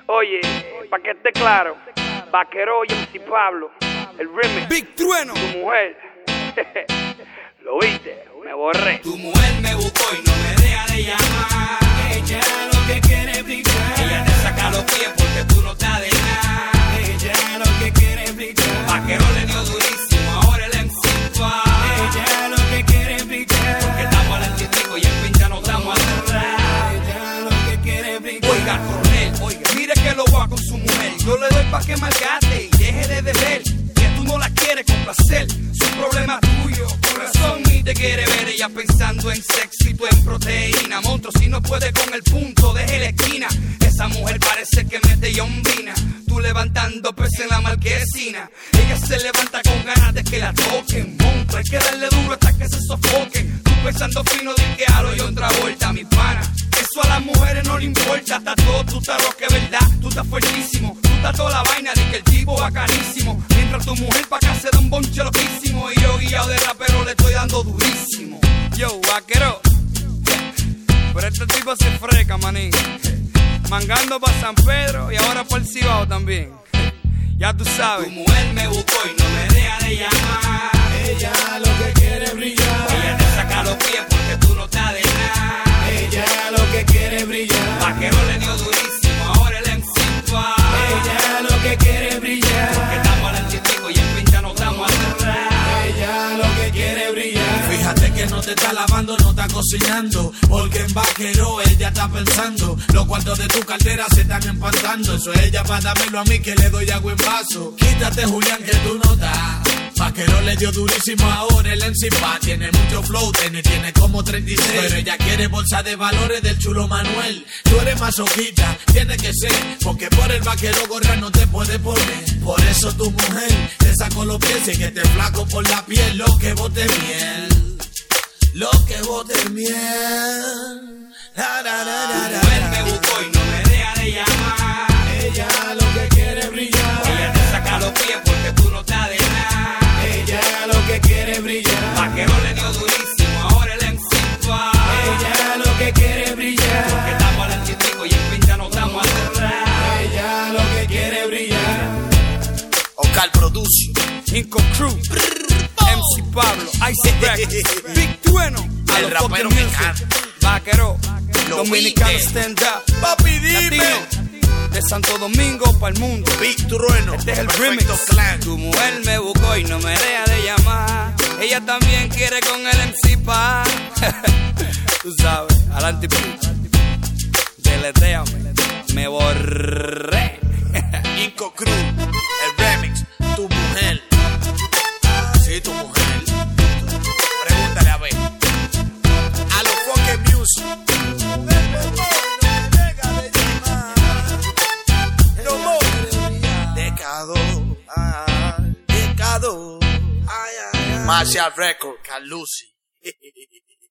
Oye, pa' que esté claro, Vaquero y MC Pablo, el remix, Big Trueno, tu mujer, lo viste, me borré. Tu mujer me buscó y no me deja de llamar. Ella lo que quiere es brillar. Ella te saca los pies porque tú no estás de nada. Ella lo que quiere es brillar. Vaquero le dio durísimo, ahora el MC va. Ella lo que quiere es brillar. Porque estamos al antipico y el pincha no estamos atrás. Ella lo que quiere es brillar. Oiga, coronel, oiga, mire que lo va con su mujer. Yo le doy pa' que malgate y deje de beber. Que tú no la quieres complacer, su problema tuyo. Por razón ni te quiere ver. Ella pensando en sexo y tú en proteína. Monstruo, si no puede con el punto, deje la esquina. Esa mujer parece que mete yombina. Tú levantando peso en la marquesina. Ella se levanta con ganas de que la toquen. Monstruo, hay que darle duro hasta que se sofoquen. Tú pensando fino de que halo y otra vuelta, mi pana. Eso a las mujeres no le importa. Está todo, tú estás roque, ¿verdad? Tú estás fuertísimo. Tú estás toda la vaina de que el tipo bacanísimo. Mientras tu mujer pa' acá se da un bonche loquísimo. Y yo guiado de rapero le estoy dando durísimo. Yo, vaquero. Pero este tipo se freca, manín. Mangando pa' San Pedro y ahora por el Cibao también. Ya tú sabes. Tu mujer me buscó y no me deja de llamar. Ella lo que quiere es brillar. Ella te saca los pies porque tú no estás de nada. Ella lo que quiere es brillar. Vaquero le dio durísimo, ahora el MC va. Ella lo que quiere es brillar. Porque estamos al antipico y el pincha no estamos atrás. Ella lo que quiere es brillar. Fíjate que no te está lavando, no está cocinando. Porque en Vaquero ella está pensando. Los cuartos de tu cartera se están empantando. Eso es ella para dármelo a mí que le doy agua en vaso. Quítate, Julián, que tú no estás. Vaquero le dio durísimo ahora el encima. Tiene mucho flow, tiene como 36. Pero ella quiere bolsa de valores del chulo Manuel. Tú eres masoquita, tiene que ser. Porque por el vaquero gorra no te puede poner. Por eso tu mujer te sacó los pies y que te flaco por la piel. Lo que bote miel, lo que bote miel. Tu mujer me buscó y no me deja de llamar. Ella lo que quiere es brillar. Ella te saca los pies porque tú no estás de nada. Ella lo que quiere es brillar. Vaquero le dio durísimo, ahora el MC va. Ella lo que quiere es brillar. Porque estamos al antipico y el pincha no estamos atrás. Ella lo que quiere es brillar. Ocal Produce, Inco Crew, MC Pablo, Ice Records, Big Trueno, a el los rapero fucking mexicano. music, Vaquero, Lo Dominicano viste. Stand Up, papi dime. Latino, de Santo Domingo para el mundo. Big Trueno, Este es el Perfecto remix. Clan. Tu mujer me buscó y no me deja de llamar. Ella también quiere con el MC pa. Tú sabes, al antipico. Deletéame, me borré. Inco Crew, el remix, tu mujer. Sí, tu mujer. Pregúntale a ver. A los fucking music. No more. Decado. Decado. Marshall Record, Calusi.